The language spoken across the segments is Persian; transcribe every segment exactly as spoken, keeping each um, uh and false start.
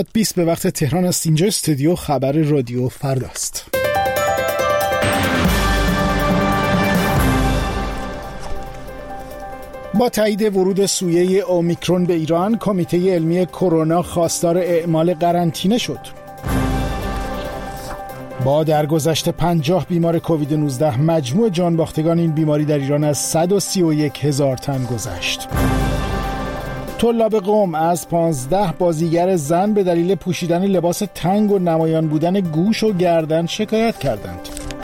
بیست به وقت تهران است. اینجا استودیو خبر رادیو فرداست. با تایید ورود سویه اومیکرون به ایران، کمیته علمی کرونا خواستار اعمال قرنطینه شد. با درگذشت پنجاه بیمار کووید نوزده، مجموع جانباختگان این بیماری در ایران از صد و سی و یک هزار تن گذشت. طلاب قم از پانزده بازیگر زن به دلیل پوشیدن لباس تنگ و نمایان بودن گوش و گردن شکایت کردند.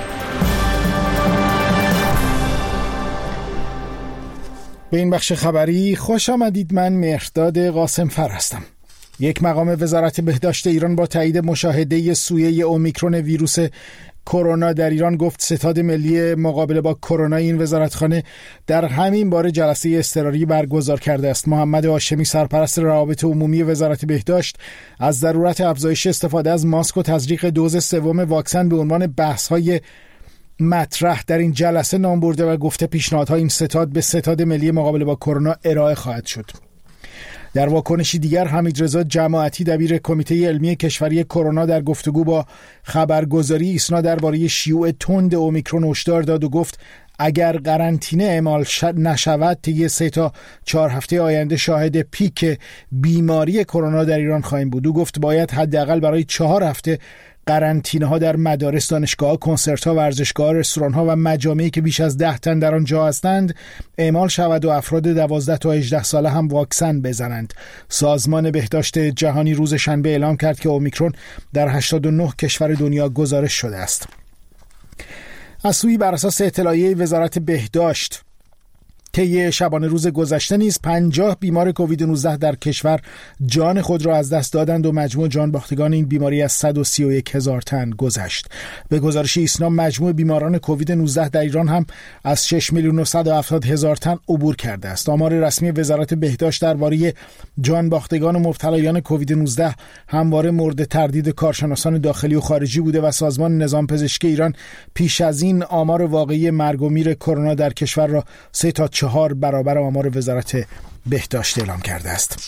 به این بخش خبری خوش آمدید. من مهرداد قاسم فر هستم. یک مقام وزارت بهداشت ایران با تایید مشاهده سویه اومیکرون ویروس کرونا در ایران گفت ستاد ملی مقابله با کرونا این وزارتخانه در همین باره جلسه اضطراری برگزار کرده است. محمد هاشمی سرپرست روابط عمومی وزارت بهداشت از ضرورت افزایش استفاده از ماسک و تزریق دوز سوم واکسن به عنوان بحث‌های مطرح در این جلسه نام برده و گفته پیشنهادها این ستاد به ستاد ملی مقابله با کرونا ارائه خواهد شد. در واکنشی دیگر حمیدرضا جماعتی دبیر کمیته علمی کشوری کرونا در گفتگو با خبرگزاری ایسنا درباره شیوع تند اومیکرون هشدار داد و گفت اگر قرنطینه اعمال نشود طی سه تا چهار هفته آینده شاهد پیک بیماری کرونا در ایران خواهیم بود. او گفت باید حداقل برای چهار هفته قرنطینه ها در مدارس، دانشگاه، کنسرت ها، ورزشگاه، رستوران ها و مجامعی که بیش از ده تن در آنجا هستند اعمال شود و افراد دوازده تا هجده ساله هم واکسن بزنند. سازمان بهداشت جهانی روز شنبه اعلام کرد که اومیکرون در هشتاد و نه کشور دنیا گزارش شده است. از سوی بر اساس اطلاعیه وزارت بهداشت طی شبانه روز گذشته نیز پنجاه بیمار کووید نوزده در کشور جان خود را از دست دادند و مجموع جان باختگان این بیماری از صد و سی و یک هزار تن گذشت. به گزارش ایسنا مجموع بیماران کووید نوزده در ایران هم از شش میلیون و صد و هفتاد هزار تن عبور کرده است. آمار رسمی وزارت بهداشت درباره جان باختگان و مبتلایان کووید نوزده همواره مورد تردید کارشناسان داخلی و خارجی بوده و سازمان نظام پزشکی ایران پیش از این آمار واقعی مرگ و میر کرونا در کشور را سه تا چهار برابر آمار وزارت بهداشت اعلام کرده است.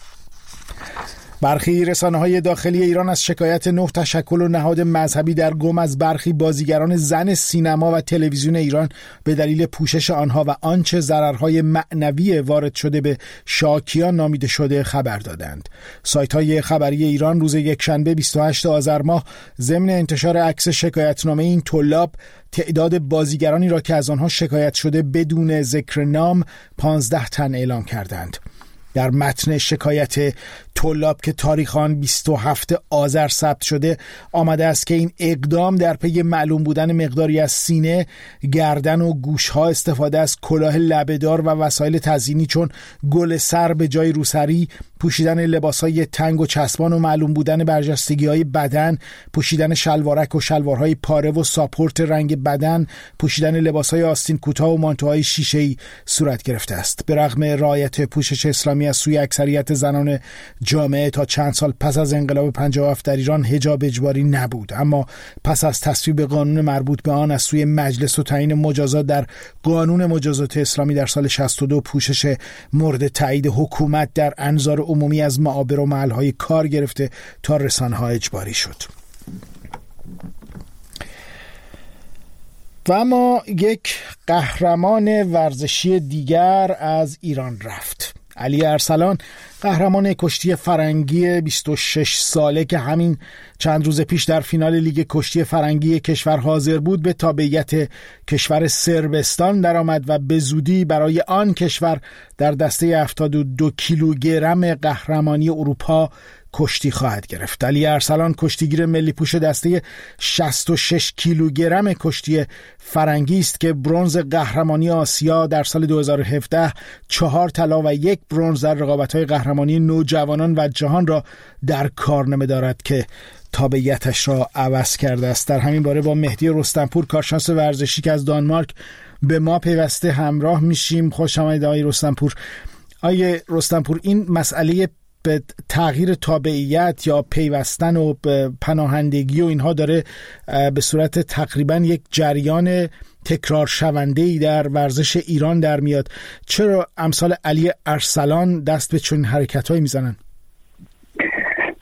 برخی رسانه‌های داخلی ایران از شکایت نه تشکل و نهاد مذهبی در گم از برخی بازیگران زن سینما و تلویزیون ایران به دلیل پوشش آنها و آنچه ضررهای معنوی وارد شده به شاکیان نامیده شده خبر دادند. سایت‌های خبری ایران روز یکشنبه بیست و هشتم آذر ماه ضمن انتشار عکس شکایتنامه این طلاب تعداد بازیگرانی را که از آنها شکایت شده بدون ذکر نام پانزده تن اعلام کردند. در متن شکایت طلاب که تاریخ آن بیست و هفتم آذر ثبت شده آمده است که این اقدام در پی معلوم بودن مقداری از سینه، گردن و گوشها، استفاده از کلاه لبه‌دار و وسایل تزیینی چون گل سر به جای روسری، پوشیدن لباسهای تنگ و چسبان و معلوم بودن برجستگی‌های بدن، پوشیدن شلوارک و شلوارهای پاره و ساپورت رنگ بدن، پوشیدن لباسهای آستین کوتاه و مانتوهای شیشه‌ای صورت گرفته است. به رغم رعایت پوشش اسلامی از سوی اکثریت زنان جامعه تا چند سال پس از انقلاب پنجاه و هفت در ایران حجاب اجباری نبود، اما پس از تصویب قانون مربوط به آن از سوی مجلس و تعیین مجازات در قانون مجازات اسلامی در سال شصت و دو پوشش مورد تایید حکومت در انظار عمومی از معابر و محل‌های کار گرفته تا رسانه‌ها اجباری شد. و اما یک قهرمان ورزشی دیگر از ایران رفت. علی ارسلان، قهرمان کشتی فرنگی بیست و شش ساله که همین چند روز پیش در فینال لیگ کشتی فرنگی کشور حاضر بود، به تابعیت کشور صربستان درآمد و به زودی برای آن کشور در دسته هفتاد و دو کیلوگرم قهرمانی اروپا کشتی خواهد گرفت. علی ارسلان کشتیگیر ملی پوش دسته شصت و شش کیلوگرم کشتی فرنگی است که برنز قهرمانی آسیا در سال دو هزار و هفده، چهار طلا و یک برنز در رقابت‌های قهرمانی نوجوانان و جهان را در کار نمی دارد که تابعیتش را عوض کرده است. در همین باره با مهدی رستمپور، کارشناس ورزشی که از دانمارک به ما پیوسته همراه میشیم. خوش آمدید آقای رستمپور. آقای رستمپور، این مسئله به تغییر تابعیت یا پیوستن و پناهندگی و اینها داره به صورت تقریبا یک جریان تکرار شونده‌ای در ورزش ایران در میاد. چرا امثال علی ارسلان دست به چنین حرکت‌هایی میزنن؟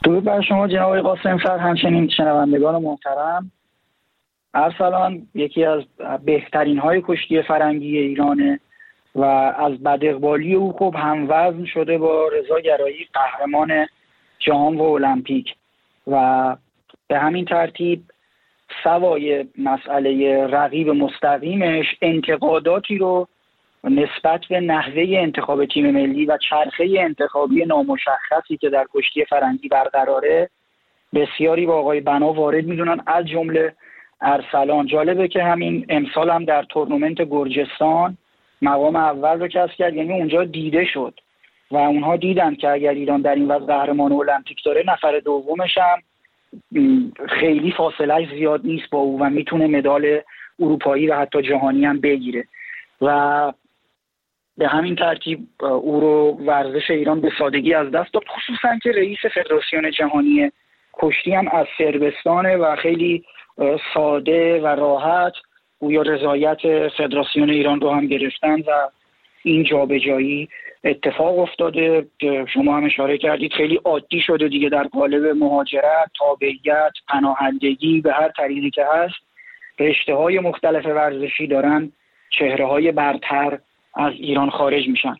درود بر شما جناب قاسم فر، همچنین شنوندگان محترم. ارسلان یکی از بهترین های کشتی فرنگی ایرانه و از بداقبالی او خوب هموزن شده با رضا گرایی، قهرمان جام و المپیک، و به همین ترتیب سوای مسئله رقیب مستقیمش انتقاداتی رو نسبت به نحوه انتخاب تیم ملی و چرخه انتخابی نامشخصی که در کشتی فرنگی برقراره بسیاری با آقای بنا وارد میدونن، از جمله ارسلان. جالبه که همین امسال هم در تورنمنت گرجستان مقام اول رو کسب کرد، یعنی اونجا دیده شد و اونها دیدن که اگر ایران در این وضع قهرمان المپیک داره، نفر دومش هم خیلی فاصلهش زیاد نیست با او و میتونه مدال اروپایی و حتی جهانی هم بگیره و به همین ترتیب او رو ورزش ایران به سادگی از دست داد، خصوصا که رئیس فدراسیون جهانی کشتی هم از صربستانه و خیلی ساده و راحت گویا رضایت فدراسیون ایران رو هم گرفتن و این جابجایی اتفاق افتاده. شما هم اشاره کردید خیلی عادی شده دیگه در قالب مهاجرت، تابعیت، پناهندگی، به هر طریقی که هست رشته‌های مختلف ورزشی دارن چهره‌های برتر از ایران خارج میشن.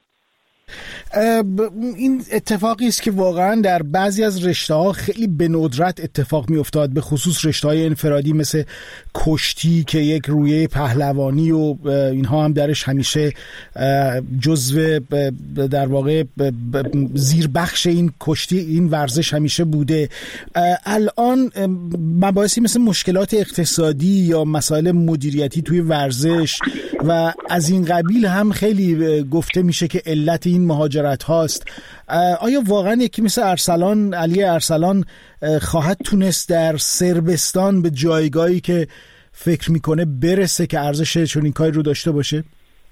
این اتفاقی است که واقعا در بعضی از رشته‌ها خیلی به ندرت اتفاق میافتاد، به خصوص رشته‌های انفرادی مثل کشتی که یک رویه پهلوانی و اینها هم درش همیشه جزو در واقع زیربخش این کشتی این ورزش همیشه بوده. الان مباحثی مثل مشکلات اقتصادی یا مسائل مدیریتی توی ورزش و از این قبیل هم خیلی گفته میشه که علت این مهاجرت هاست. آیا واقعا یکی مثل ارسلان، علی ارسلان خواهد تونست در صربستان به جایگاهی که فکر میکنه برسه که ارزش چنین کاری رو داشته باشه؟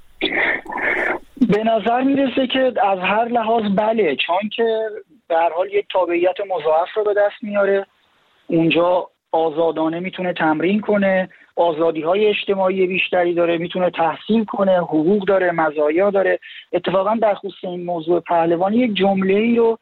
به نظر میرسه که از هر لحاظ بله، چون که به هر حال یک تابعیت مضاعف رو به دست میاره، اونجا آزادانه میتونه تمرین کنه، آزادی های اجتماعی بیشتری داره، میتونه تحصیل کنه، حقوق داره، مزایا داره. اتفاقا در خصوص این موضوع پهلوانی یک جمله ای رو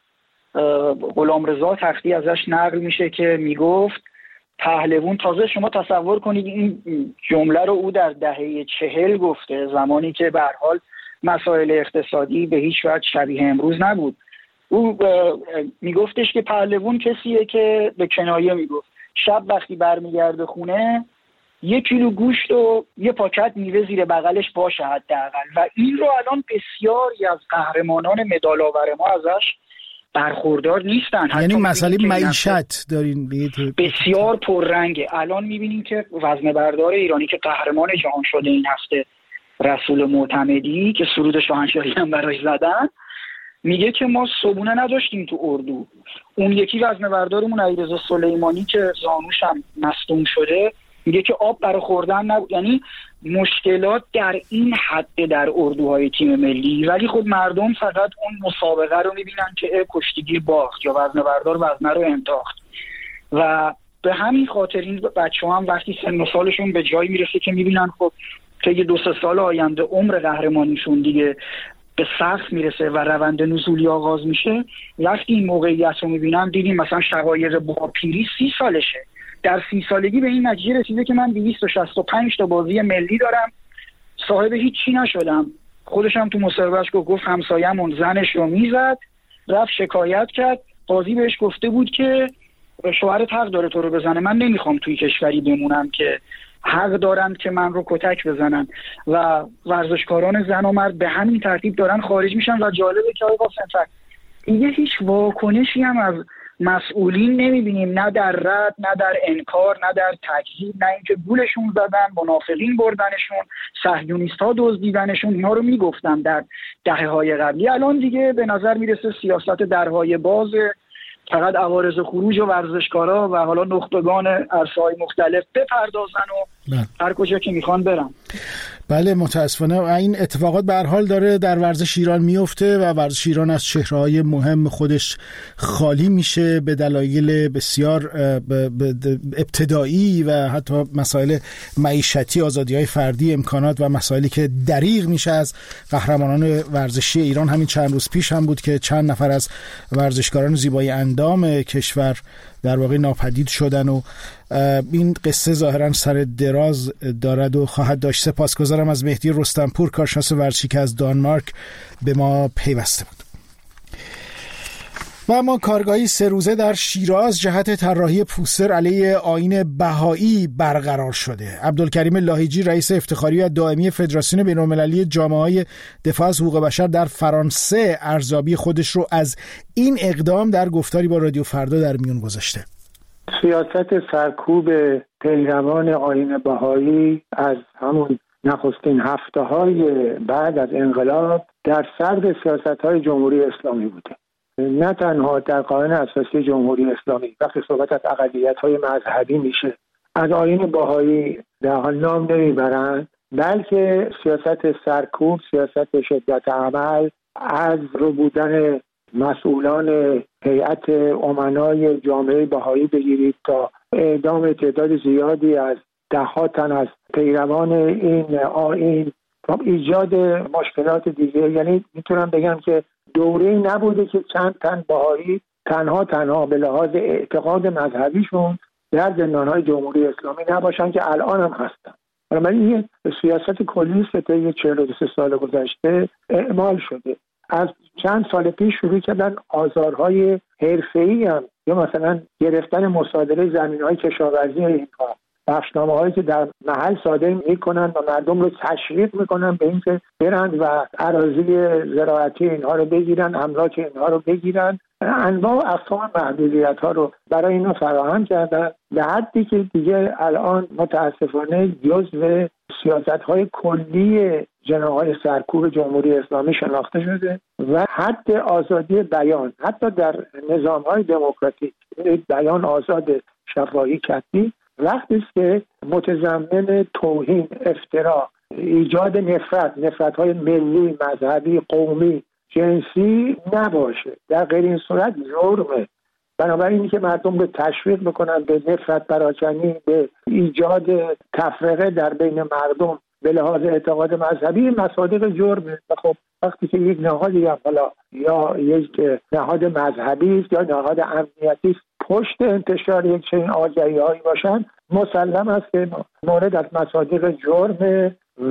غلامرضا تختی ازش نقل میشه که میگفت پهلوان، تازه شما تصور کنید این جمله رو او در دهه چهل گفته، زمانی که به هر حال مسائل اقتصادی به هیچ وجه شبیه امروز نبود. او میگفتش که پهلوان کسیه که به کنایه میگفت شب وقتی برمیگرده خونه یک کیلو گوشت و یه پاکت میوه زیر بغلش باشه حداقل، و این رو الان بسیاری از قهرمانان مدال آور ما ازش برخوردار نیستن. یعنی مسئله معیشت دارین بسیار پررنگه. الان میبینیم که وزنه بردار ایرانی که قهرمان جهان شده این هفته، رسول معتمدی، که سرود شاهنشاهی هم براش زدن، میگه که ما صبونه نداشتیم تو اردو. اون یکی وزنه بردارمون علیرضا سلیمانی که زانوش هم مصدوم شده میگه که آب برای خوردن نبود. یعنی مشکلات در این حد در اردوهای تیم ملی، ولی خود مردم فقط اون مسابقه رو میبینن که کشتیگیر باخت یا وزنه بردار وزنه رو انداخت، و به همین خاطر این بچه هم وقتی سن و سالشون به جایی میرسه که میبینن خب طی دو سه سال آینده عمر قهرمانیشون دیگه به سقف میرسه و روند نزولی آغاز میشه، وقتی این موقعیت رو میبینن، دیدیم مثلا شقایق باپیری سی سالشه، در سی سالگی به این نتیجه رسیده که من دویست و شصت و پنج تا بازی ملی دارم، صاحب هیچی نشدم. خودش هم تو مصاحبهش گفت همسایه‌مون زنش رو میزد، رفت شکایت کرد، قاضی بهش گفته بود که شوهرت حق داره تو رو بزنه، من نمیخوام توی کشوری بمونم که حق دارن که من رو کتک بزنن، و ورزشکاران زن و مرد به همین ترتیب دارن خارج میشن. و جالبه که آقای قاسم دیگه هیچ واکنشی هم از مسئولین نمیبینیم، نه در رد، نه در انکار، نه در تکذیب، نه اینکه گولشون زدن، منافقین بردنشون، صهیونیست‌ها دزدیدنشون. اینا رو میگفتن در دهه‌های قبلی. الان دیگه به نظر میرسه سیاست درهای باز، فقط عوارض خروج و ورزشکارا و حالا نخبگان عرصه‌های مختلف بپردازن و هر کجا که میخوان برن. بله متاسفانه این اتفاقات به هر حال داره در ورزش ایران میفته و ورزش ایران از چهره‌های مهم خودش خالی میشه به دلایل بسیار ابتدایی و حتی مسائل معیشتی، آزادی‌های فردی، امکانات و مسائلی که دریغ میشه از قهرمانان ورزشی ایران. همین چند روز پیش هم بود که چند نفر از ورزشکاران زیبای اندام کشور در واقع ناپدید شدن و این قصه ظاهرا سر دراز دارد و خواهد داشت. سپاسگزارم از مهدی رستمپور، کارشناس ورزشی که از دانمارک به ما پیوسته بود. و اما کارگاهی سه روزه در شیراز جهت طراحی پوستر علیه آیین بهایی برقرار شده. عبدالکریم لاهیجی رئیس افتخاری و دائمی فدراسیون بین‌المللی جامعه‌های دفاع از حقوق بشر در فرانسه ارزیابی خودش رو از این اقدام در گفتاری با رادیو فردا در میون گذاشته. سیاست سرکوب پیروان آیین بهایی از همون نخستین هفته‌های بعد از انقلاب در سرد سیاست‌های جمهوری اسلامی بوده. نه تنها در قانون اساسی جمهوری اسلامی وقتی صحبت از اقلیت‌های مذهبی میشه از آیین بهایی در حال نام نمیبرند، بلکه سیاست سرکوب، سیاست شدت عمل از رو بودن مسئولان هیئت امنای جامعه بهایی بگیرید تا اعدام تعداد زیادی از ده‌ها تن از پیروان این آیین تا ایجاد مشکلات دیگه. یعنی میتونم بگم که دوره‌ای نبوده که چند تن بهایی تنها تنها به لحاظ اعتقاد مذهبیشون در زندان‌های جمهوری اسلامی نباشن که الان هم هستن. بنابراین این سیاست کلی است که طی چهل و سه سال گذشته اعمال شده. از چند سال پیش شروع کردن آزارهای حرفه‌ای هم یا مثلا گرفتن مصادره زمین‌های کشاورزی اینها، بخشنامه‌هایی که در محل صادر می‌کنن و مردم رو تشویق می‌کنن به اینکه برند و اراضی زراعتی اینها رو بگیرن، املاک اینها رو بگیرن، انواع و اقسام محدودیت‌ها رو برای اینا فراهم کردن، به حدی که دیگه الان متأسفانه جزو سیاست‌های کلی جناح‌های سرکوب جمهوری اسلامی شناخته شده و حد آزادی بیان حتی در نظام‌های دموکراتیک بیان آزاد، شفاهی، کتبی وقتی است که متضمن توهین، افترا، ایجاد نفرت، نفرت‌های ملی، مذهبی، قومی، جنسی نباشه. در غیر این صورت جرمه. بنابراین که مردم رو تشویق بکنن به نفرت پراکنی، به ایجاد تفرقه در بین مردم به لحاظ اعتقاد مذهبی، مصادیق جرمه. و خب وقتی که یک نهادی حالا یا یک نهاد مذهبی است یا نهاد امنیتی است پشت انتشار یک چنین آگهی‌هایی باشن، مسلم است که مورد از مصادیق جرم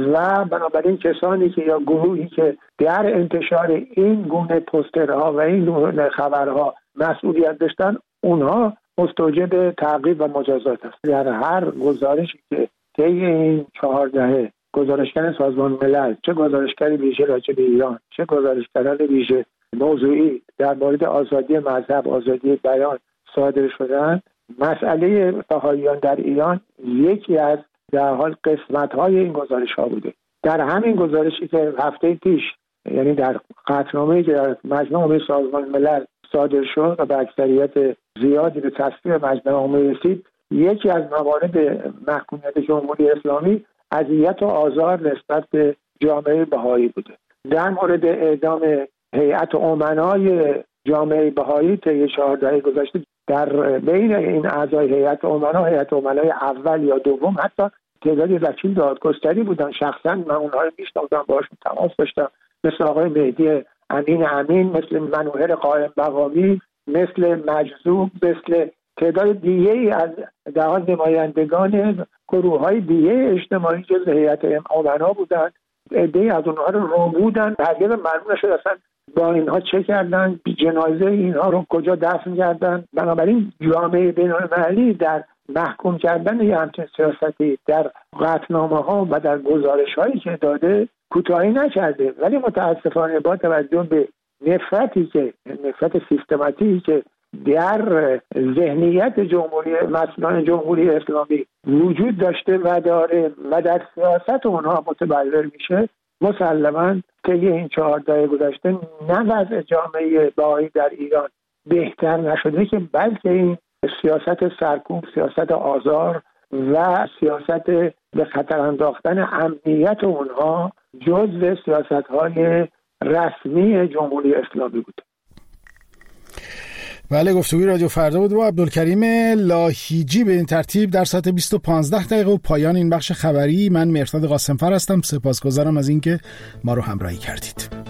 و بنابراین کسانی که یا گروهی که در انتشار این گونه پوسترها و این گونه خبرها مسئولیت داشتن، اونها مستوجب تعقیب و مجازات است. در هر گزارشی که طی این چهار دهه گزارشگر سازمان ملل، چه گزارشگر ویژه راجع به ایران، چه گزارشگران ویژه موضوعی در مورد آزادی مذهب، آزادی بیان صادر شدن، مسئله بهائیان در ایران یکی از در حال قسمت‌های این گزارش‌ها بوده. در همین گزارشی که هفته پیش، یعنی در قطعنامه‌ای که در مجمع عمومی سازمان ملل صادر شد و به اکثریت زیادی به تصویب مجمع عمومی رسید، یکی از موارد محکومیت جمهوری اسلامی اذیت و آزار نسبت به جامعه بهایی بوده. در مورد اعدام هیئت امنای جامعه بهایی طی چهار دهه گذشته، در بین این اعضای هیئت امنا، هیئت امنای اول یا دوم، حتی تعدادی وکیل دادگستری بودن. شخصا من اونها رو میشناختم، باهاشون تماس داشتم، مثل آقای مهدی امین امین، مثل منوهر قائم مقامی، مثل مجذوب، مثل تعداد دیگه ای از در حال نمایندگان گروه‌های دیگه اجتماعی جز هیئت امنا بودن. عده‌ای از اونها رو رو بودن، هرگز معلوم نشد اصلا با اینها چه کردن، جنازه اینها رو کجا دفن کردن. بنابراین جامعه بین‌المللی در محکوم کردن یه همچین سیاستی در قطعنامه‌ها و در گزارش‌هایی که داده کوتاهی نکرده، ولی متاسفانه با توجه به نفرتی که نفرت سیستماتیکی که در ذهنیت جمهوری مسئولان جمهوری اسلامی وجود داشته و داره و در سیاست اونها متبلور میشه، مسلماً طی این چهار دهه گذشته نه وضع جامعه بهایی در ایران بهتر نشده که بلکه این سیاست سرکوب، سیاست آزار و سیاست به خطر انداختن امنیت اونها جزو سیاست‌های رسمی جمهوری اسلامی بود. بله، گفتگوی رادیو فردا بود با عبدالکریم لاهیجی به این ترتیب در ساعت بیست و پانزده دقیقه و پایان این بخش خبری. من مهرداد قاسمفر هستم. سپاسگزارم از اینکه ما رو همراهی کردید.